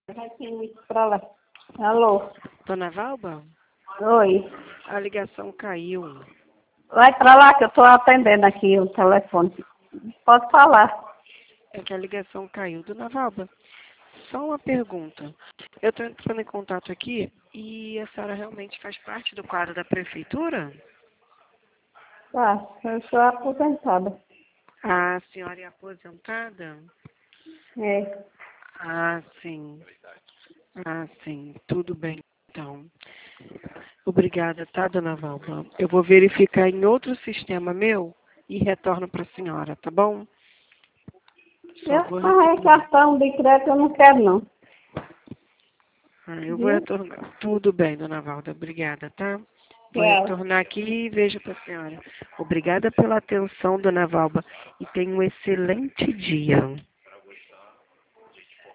Vai ter pra lá. Alô? Dona Valba, Oi. a ligação caiu. Vai pra lá que eu tô atendendo aqui o telefone. Pode falar. É que a ligação caiu. Dona Valba, só uma pergunta. Eu estou entrando em contato aqui e a senhora realmente faz parte do quadro da prefeitura? Tá, eu sou aposentada. A senhora é aposentada? É. Ah, sim. Ah, sim. Tudo bem, então. Obrigada, tá, Dona Valba? Eu vou verificar em outro sistema meu e retorno para a senhora, tá bom? Só vou retornar. Cartão de crédito eu não quero, não. Eu vou Viu? retornar. Tudo bem, Dona Valda. Obrigada, tá? Vou Tchau. retornar aqui e vejo para a senhora. Obrigada pela atenção, Dona Valba. E tenha um excelente dia.